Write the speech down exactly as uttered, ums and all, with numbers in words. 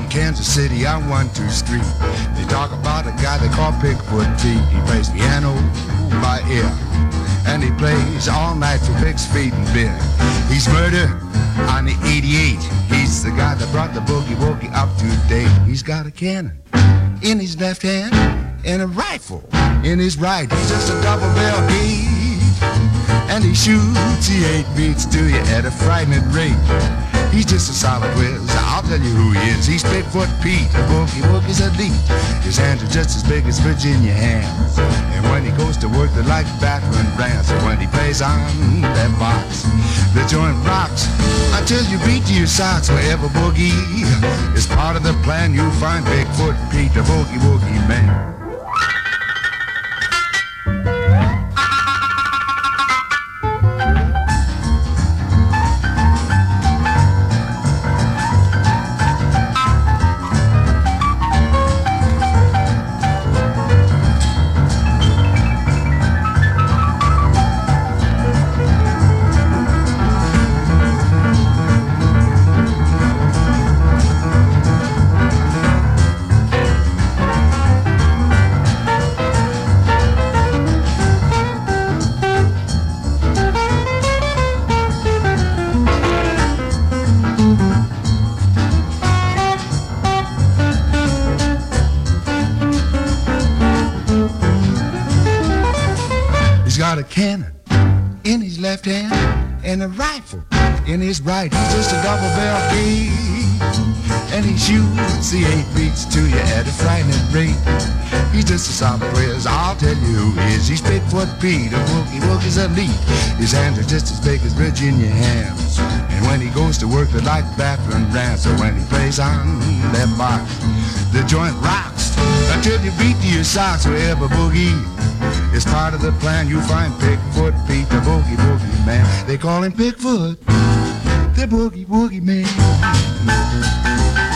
Kansas City on one two Street. They talk about a guy they call Bigfoot Pete. He plays piano by ear, and he plays all night for Big Speed and beer. He's murder on the eighty-eight. He's the guy that brought the boogie woogie up to date. He's got a cannon in his left hand and a rifle in his right. He's just a double barrel gauge, and he shoots the eight beats to you at a frightening rate. He's just a solid whiz, I'll tell you who he is. He's Bigfoot Pete, the boogie woogie's elite. His hands are just as big as Virginia hams, and when he goes to work they're like battering rams. And when he plays on that box, the joint rocks until you beat to your socks. Wherever boogie is part of the plan, you'll find Bigfoot Pete, the boogie woogie man. Got a cannon in his left hand and a rifle in his right. He's just a double barrel gauge, and he shoots the eight beats to you at a frightening rate. He's just a solid whiz, I'll tell you who he is. He's Bigfoot Pete, a boogie woogie's elite. His hands are just as big as Virginia hams, and when he goes to work they're like battering rams. So when he plays on that box, the joint rocks until you beat to your socks. Wherever boogie is part of the plan, you find Bigfoot Pete, the boogie woogie man. They call him Bigfoot, the boogie woogie man.